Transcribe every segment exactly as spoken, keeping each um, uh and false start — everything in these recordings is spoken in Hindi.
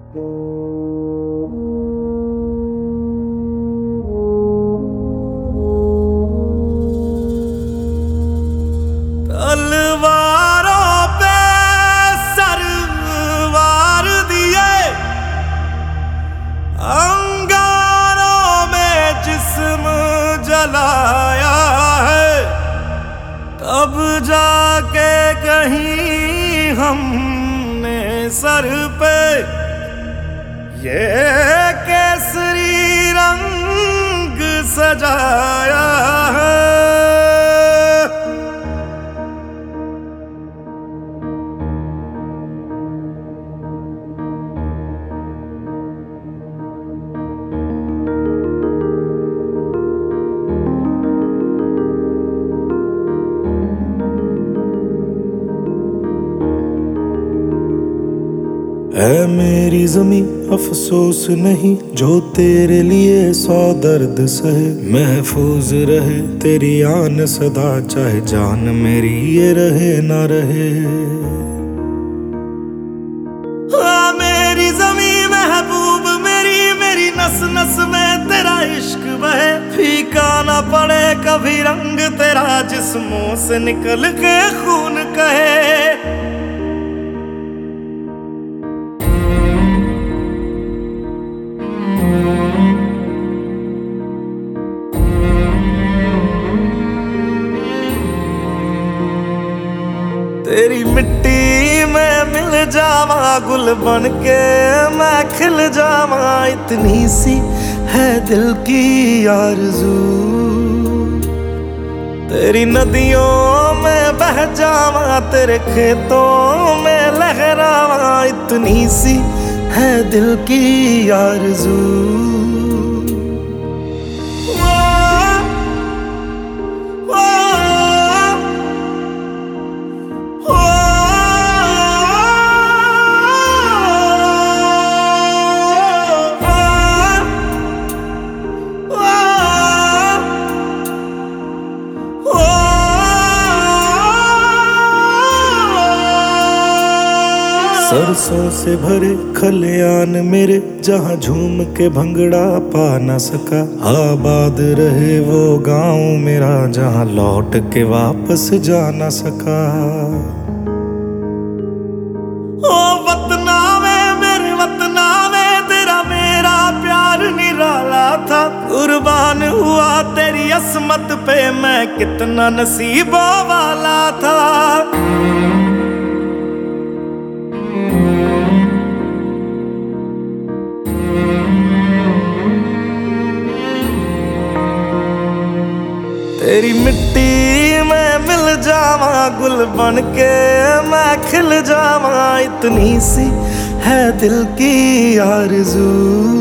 तलवारों पे सरवार दिए, अंगारों में जिस्म जलाया है, तब जाके कहीं हमने सर पे ये केसरी रंग सजाया है। ऐ मेरी ज़मीं अफसोस नहीं जो तेरे लिए सौ दर्द सहे, महफूज रहे तेरी आन सदा चाहे जान मेरी ये रहे ना रहे। हाँ मेरी ज़मीं महबूब मेरी, मेरी नस नस में तेरा इश्क बहे, फीका ना पड़े कभी रंग तेरा जिस्मों से निकल के खून कहे। तेरी मिट्टी में मिल जावा गुल बन के मैं खिल जावा, इतनी सी है दिल की आरज़ू। तेरी नदियों में बह जावा तेरे खेतों में लहरावा, इतनी सी है दिल की आरज़ू। सरसों से भरे खलियान मेरे जहाँ झूम के भंगड़ा पा न सका, आबाद रहे वो गांव मेरा जहाँ लौट के वापस जा न सका। ओ वतना में मेरे वतना में तेरा मेरा प्यार निराला था, कुर्बान हुआ तेरी अस्मत पे मैं कितना नसीबों वाला था। तेरी मिट्टी में मिल जावा गुल बन के मैं खिल जावा, इतनी सी है दिल की आरज़ू।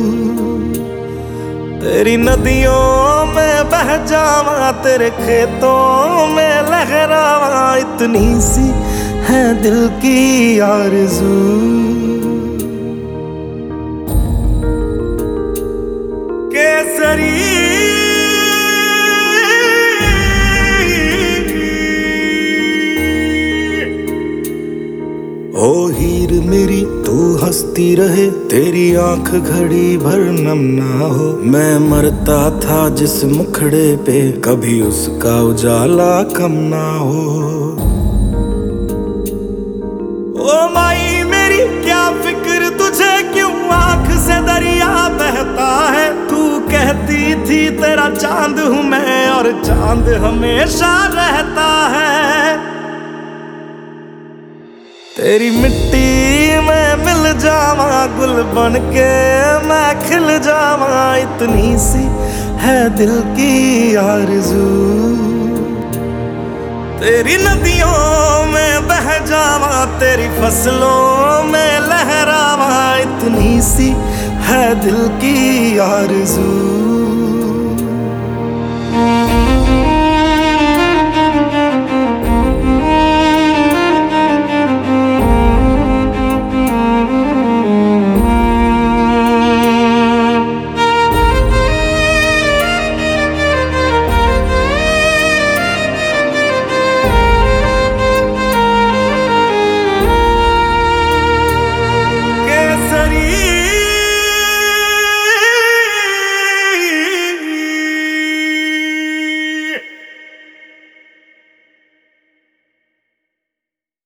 तेरी नदियों में बह जावा तेरे खेतों में लहरावा, इतनी सी है दिल की आरज़ू। केसरी ओ हीर मेरी तू हंसती रहे, तेरी आंख घड़ी भर नम ना हो, मैं मरता था जिस मुखड़े पे कभी उसका उजाला कम ना हो। ओ माई मेरी क्या फिक्र तुझे क्यों आंख से दरिया बहता है, तू कहती थी तेरा चांद हूँ मैं और चांद हमेशा रहता है। तेरी मिट्टी में मिल जावा गुल बन के मैं खिल जावा, इतनी सी है दिल की आरज़ू। तेरी नदियों में बह जावा तेरी फसलों में लहरावा, इतनी सी है दिल की आरज़ू।